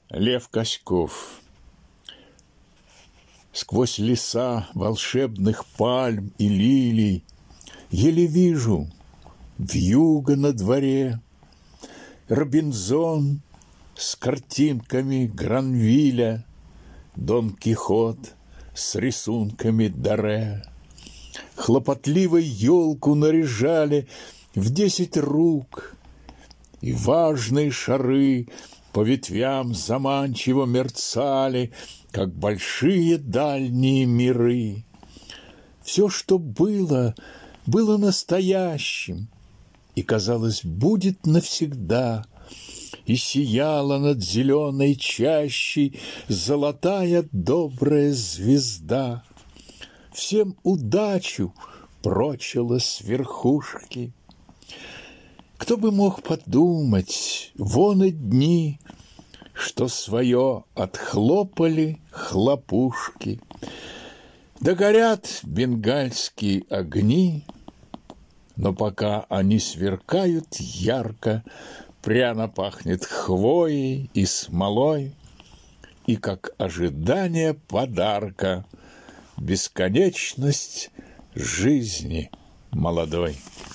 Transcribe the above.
Лев Коськов. Сквозь леса волшебных пальм и лилий еле вижу вьюга на дворе, Робинзон с картинками Гранвиля, Дон Кихот с рисунками Доре. Хлопотливо елку наряжали в 10 рук, и важные шары по ветвям заманчиво мерцали, как большие дальние миры. Все, что было, было настоящим, и, казалось, будет навсегда, и сияла над зеленой чащей золотая добрая звезда. Всем удачу прочила с верхушки. Кто бы мог подумать, вон и дни, что свое отхлопали хлопушки. Да горят бенгальские огни, но пока они сверкают ярко, пряно пахнет хвоей и смолой, и, как ожидание подарка, бесконечность жизни молодой.